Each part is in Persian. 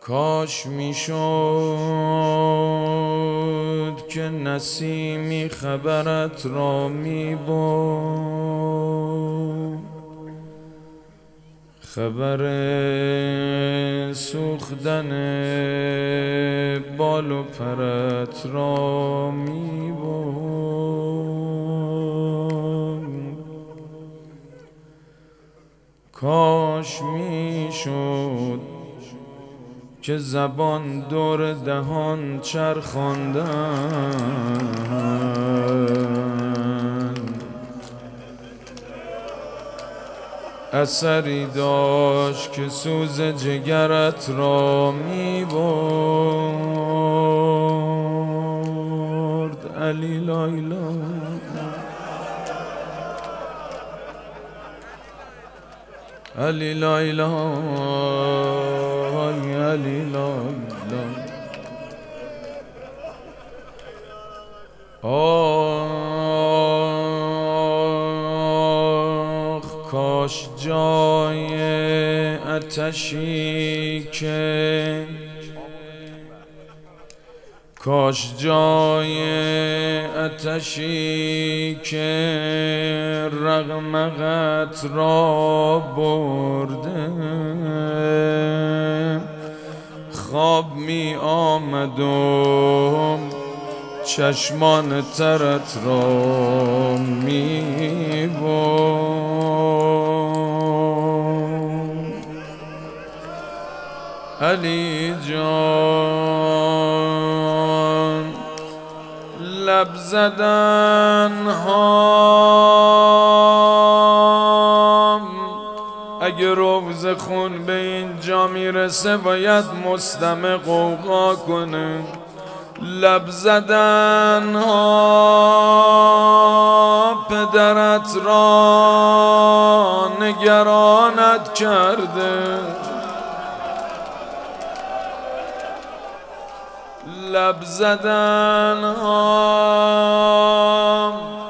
کاش میشد که نسیمی خبرت را میبرد، خبر سوختن بال و پرت را میبرد. کاش میشد که زبان دور دهان چرخاندن اثری داشت که سوز جگرت را میبرد. علی لایلا علی لایلا علی لایلا. آخ کاش جای آتشی که رغمغت را برده خواب می آمد و چشمان ترت را می برد. علی جان لب زدن ها اگه روز خون به اینجا میرسه باید مستمع غوغا کنه. لب زدن ها پدرت را نگرانت کرده، لب زدن ها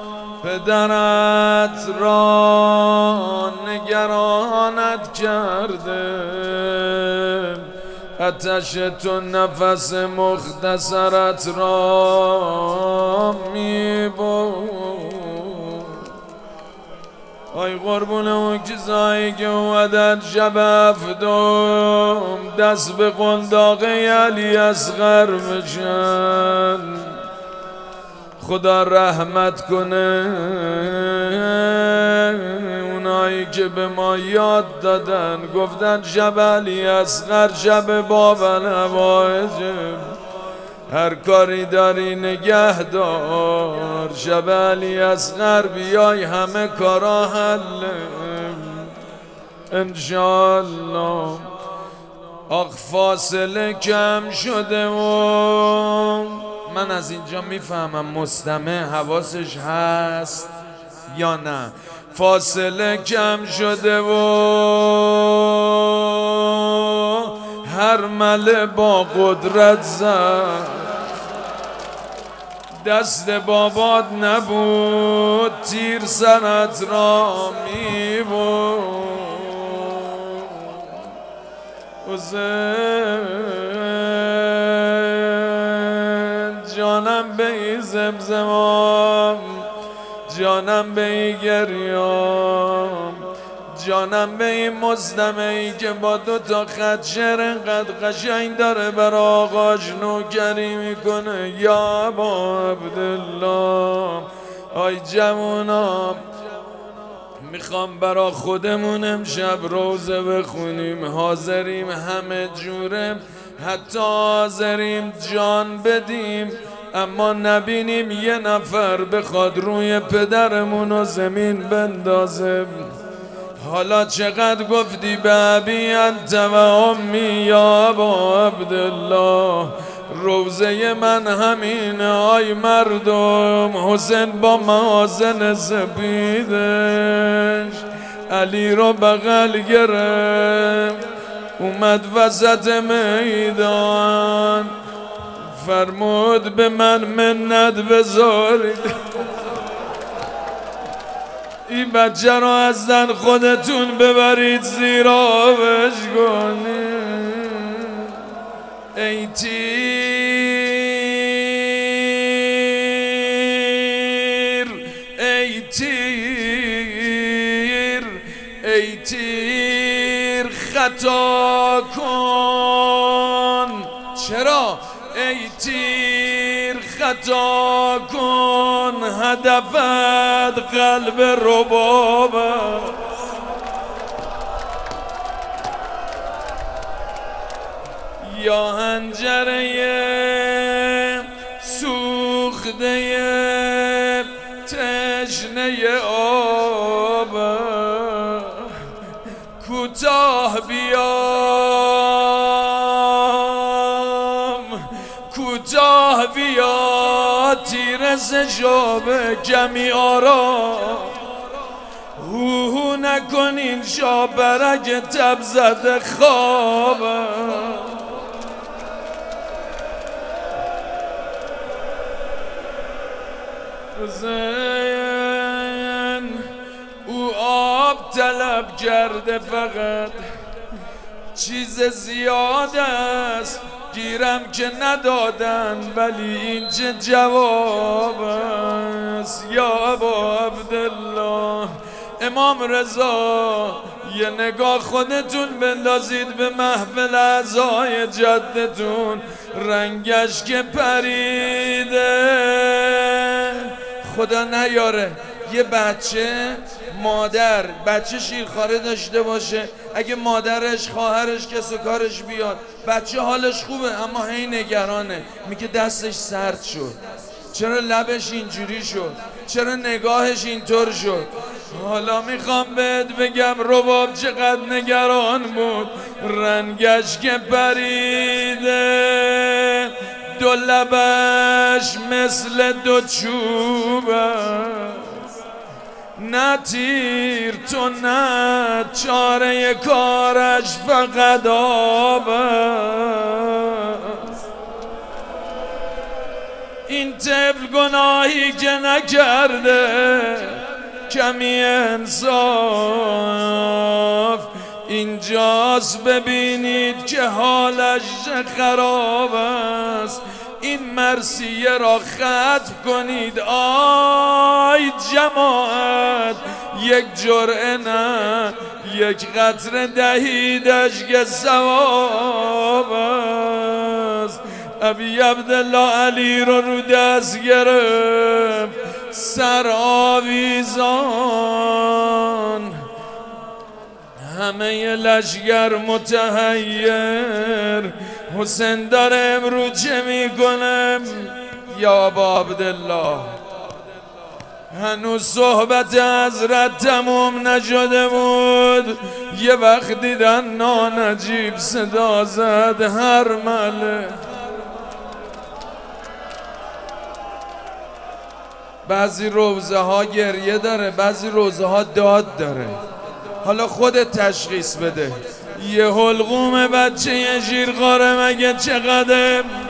پدرت را نگرانت کرده. آتش تو نفس مختصرت را میبرد. آی قربون اون کسایی که اومدن شب هفتم دست به قنداق علی اصغر بشن، خدا رحمت کنه اونایی که به ما یاد دادن گفتن شب علی اصغر شب باب الحوائجه، هر کاری داری نگه دار شب علی اصغر بیای همه کارا حله انشالله. آخ فاصله کم شده و من از اینجا میفهمم مستمع حواسش هست یا نه. فاصله کم شده و هر مله با قدرت زد، دست بابات نبود تیر سرت را میبرد. جانم به ای زمزمام، جانم به ای گریام، جانم به این مستمعی که با 2 تا خط شعر انقدر قشنگ داره برا آقاش نوکری میکنه. یا ابا عبدالله آی جوونا میخوام برا خودمون امشب روزه بخونیم، حاضریم همه جورم، حتی حاضریم جان بدیم، اما نبینیم یه نفر بخواد روی پدرمون رو زمین بندازه. حالا چقدر گفتی به ابی انت و امی یا ابا عبدالله، روزه من همینه آی مردم. حسین با محاسن سپیدش علی رو بغل گرفت، اومد وسط میدان فرمود به من منت بذارید، این بچه رو از زن خودتون ببرید زیر آبش کنید. ای تیر ای تیر ای تیر خطا کن. چرا؟ ای تیر خطا کن، هدفت قلب ربابه. یا حنجره سوخته تشنه آب، کوتاه بیام کوتاه بیا، تیر سجاب کمی آرام. هو نکن این شا برگ تب زده خواب. زن او آب طلب کرده، فقط چیز زیاد است گیرم که ندادن، ولی این چه جواب است. یا ابا عبدالله امام رضا، یه نگاه خودتون بندازید به محفل اعضای جدتون، رنگش که پریده. خدا نیاره یه بچه شیرخواره داشته باشه، اگه مادرش خواهرش کس و کارش بیاد، بچه حالش خوبه اما هی نگرانه، میگه دستش سرد شد، چرا لبش اینجوری شد، چرا نگاهش اینطور شد. حالا میخوام بهت بگم رباب چقدر نگران بود، رنگش که پریده، دو لبش مثل دو چوب است. نه تیر تو نه چاره کارش فقط آب است. این طفل گناهی که نکرده، کمی انصاف اینجاست، ببینید که حالش خراب است. این مرثیه را ختم کنید آی جماعت، یک جرعه نه یک قطره دهیدش که ثواب است. ابی عبدالله علی رو دست گرفت، سر آویزان، همه لشگر متحیر. حسین داره امرو چه میکنه؟ یا ابا عبدالله هنوز صحبت حضرت تموم نشده بود، یه وقت دیدن نانجیب صدا زد هرمله. بعضی روزه ها گریه داره، بعضی روزه ها داد داره. حالا خودت تشخیص بده. یه حلقوم بچه یه شیرخواره مگه چقدر